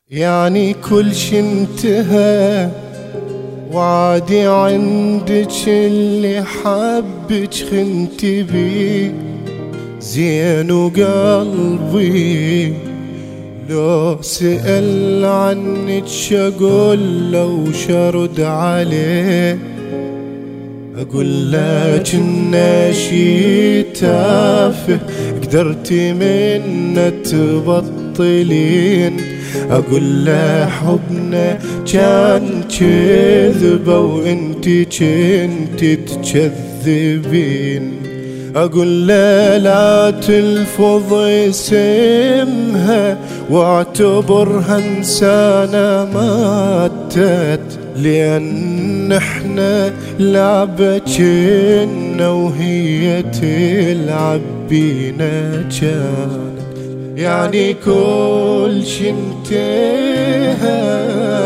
يعني كل شي انتهى وعادي عندك اللي حبك خنتي بيه زين وقلبي لو سأل عنك شقول له وشرد عليه أقول لك إنه شي تافه قدرتي منه تبطلين أقول له حبنا كان كذبة وانتي كنتي تكذبين أقول له لا تلفظ اسمها واعتبرها انسانة ماتت لأن احنا لعبة كنا وهي تلعب بينا كانت يعني كل شي انتهى